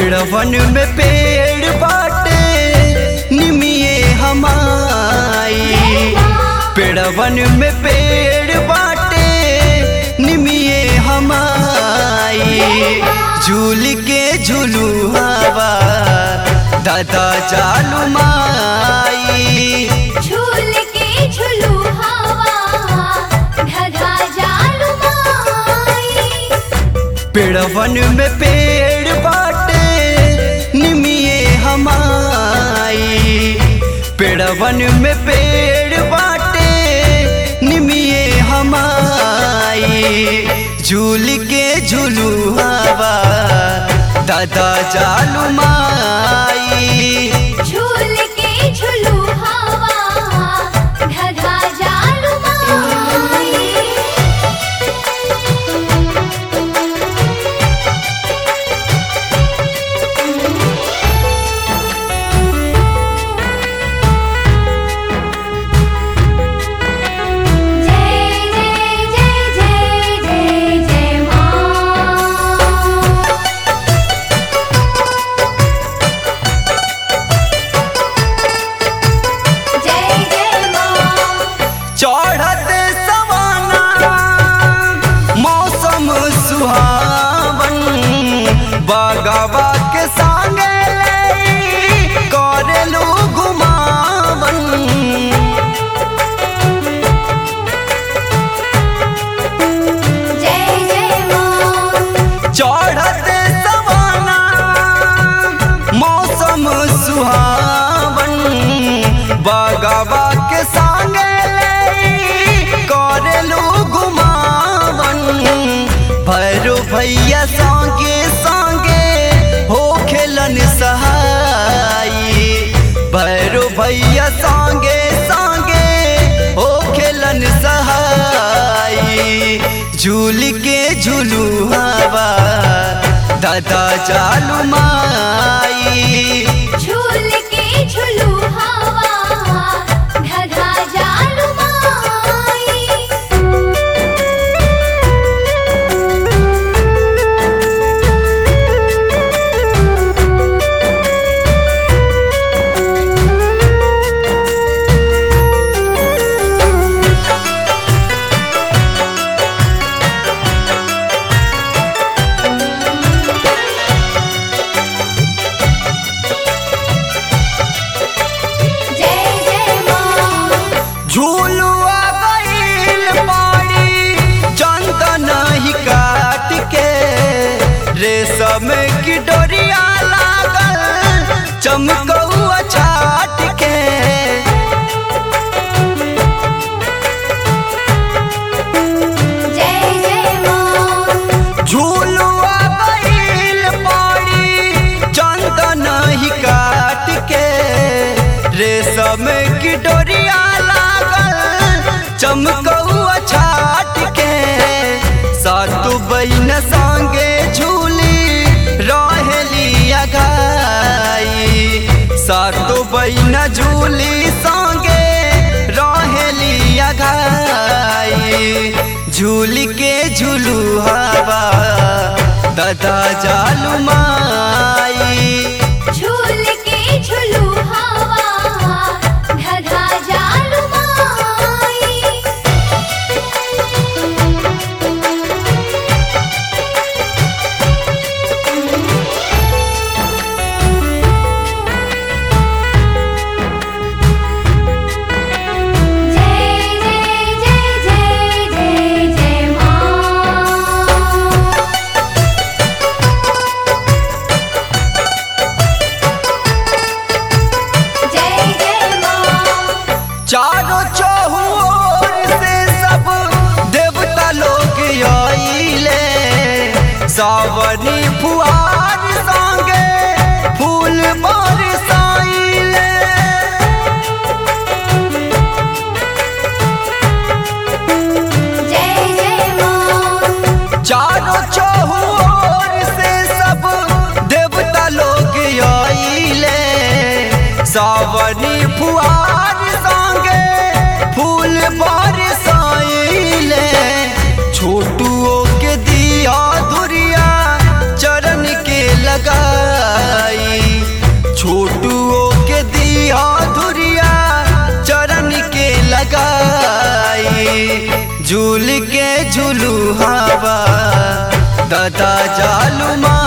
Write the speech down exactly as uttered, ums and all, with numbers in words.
पेड़वन में पेड़ बाटे निमिये हमाई, पेड़वन में पेड़ बाटे निमिये हमाई। झूल के झूलू हवा दादा जालू माई, झूल के झूलू हवा दादा जालू माई। पेड़वन में पेड़ बाटे निमिये हमाई, पेड़वन में पेड़ बाटे निमिये हमाई। झूल के झूलू हवा दादा जालू माई, झूल के झूलू हवा दादा जालू माई। बागवा के संगे करेलू घुमावन, जय जय माँ। चढ़ते सवाना मौसम सुहावन, बागवा के संगे करेलू घुमावन। भैरो भैया संगे हो खेलन सहाई, भैरो भैया संगे संगे हो खेलन सहाई। झूल के झूलू हवा दादा जालू माई, झूल के झूलू हवा दादा जालू माई। झूलुआ गईल पाड़ी चंदन ही काट के, रेशम की डोरिया लागल चमकौआ छाट के। जय जय माँ। झूलुआ गईल पाड़ी चंदन ही काट के, रेशम की डोरिया चमकौआ छाट के। सातु बहिन संगे झूली रहेली अघाई, सातु बहिन झूली संगे रहेली अघाई। झूल के झूलू हवा दादा जालू माई, झूल के झूलू हवा दादा जालू माई। चारों चौहुओर से सब देवता लोग आइले, सावनी फुहार संगे फूल बरसाइले। जय जय माँ। चारों चौहुओर से सब देवता लोग आइले, सावनी फुहार संगे फूल बरसाइले। छोटुओं के दिया धुरिया चरण के लगा के झुलू हवा दादा जालू माई।